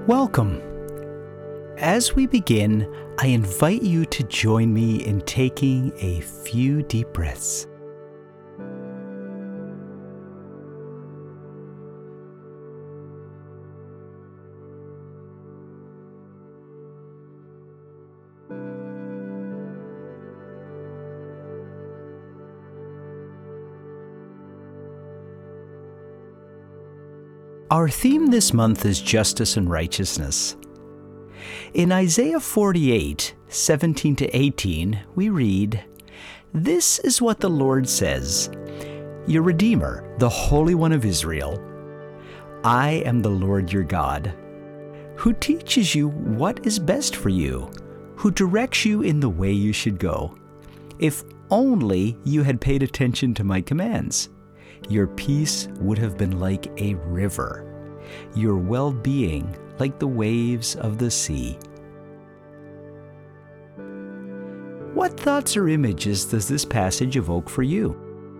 Welcome. As we begin, I invite you to join me in taking a few deep breaths. Our theme this month is justice and righteousness. In Isaiah 48, 17 to 18, we read, "This is what the Lord says, your Redeemer, the Holy One of Israel. I am the Lord your God, who teaches you what is best for you, who directs you in the way you should go. If only you had paid attention to my commands, your peace would have been like a river, your well-being like the waves of the sea." What thoughts or images does this passage evoke for you?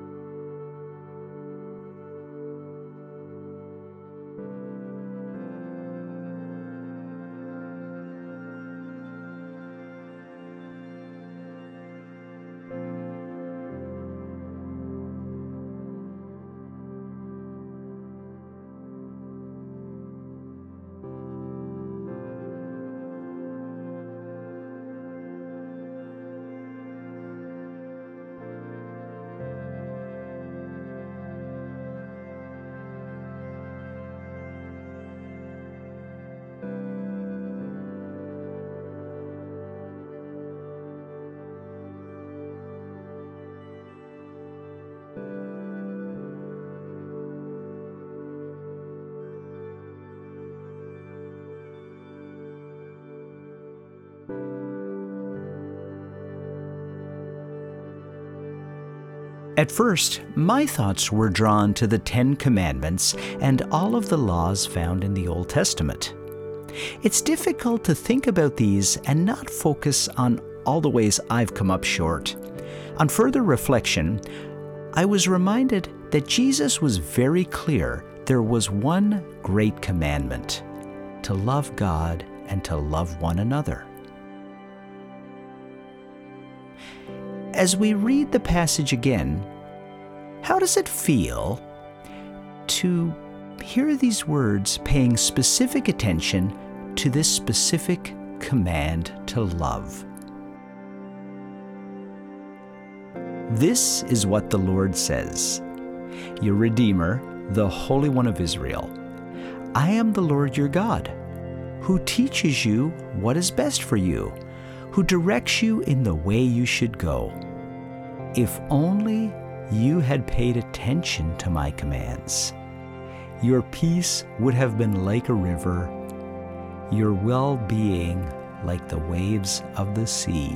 At first, my thoughts were drawn to the Ten Commandments and all of the laws found in the Old Testament. It's difficult to think about these and not focus on all the ways I've come up short. On further reflection, I was reminded that Jesus was very clear there was one great commandment: to love God and to love one another. As we read the passage again, how does it feel to hear these words paying specific attention to this specific command to love? This is what the Lord says, your Redeemer, the Holy One of Israel. I am the Lord your God, who teaches you what is best for you, who directs you in the way you should go. If only you had paid attention to my commands, your peace would have been like a river, your well-being like the waves of the sea.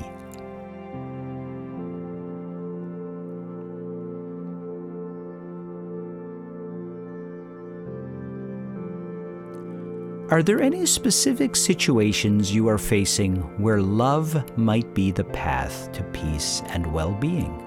Are there any specific situations you are facing where love might be the path to peace and well-being?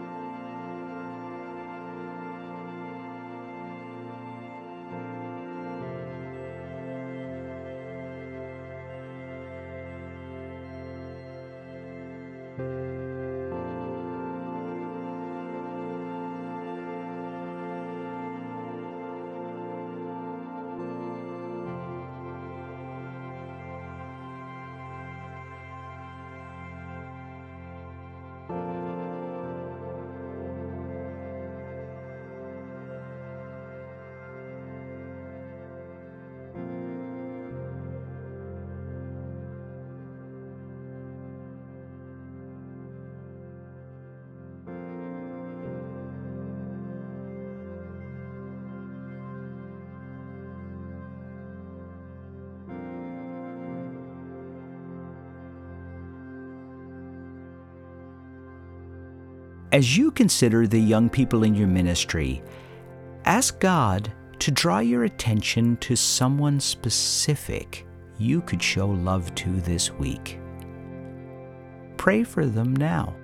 As you consider the young people in your ministry, ask God to draw your attention to someone specific you could show love to this week. Pray for them now.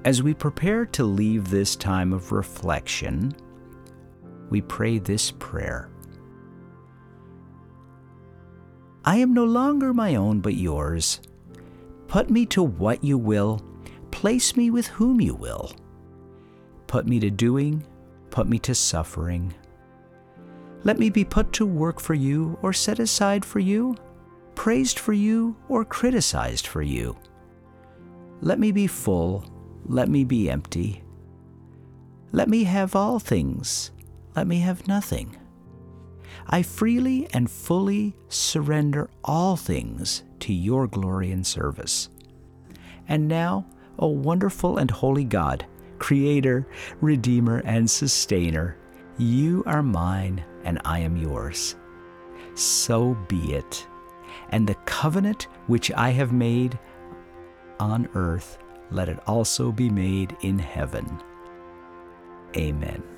As we prepare to leave this time of reflection, we pray this prayer. I am no longer my own but yours. Put me to what you will, place me with whom you will. Put me to doing, put me to suffering. Let me be put to work for you or set aside for you, praised for you or criticized for you. Let me be full, let me be empty. Let me have all things, let me have nothing. I freely and fully surrender all things to your glory and service. And now, O wonderful and holy God, Creator, Redeemer, and Sustainer, you are mine and I am yours. So be it. And the covenant which I have made on earth, let it also be made in heaven. Amen.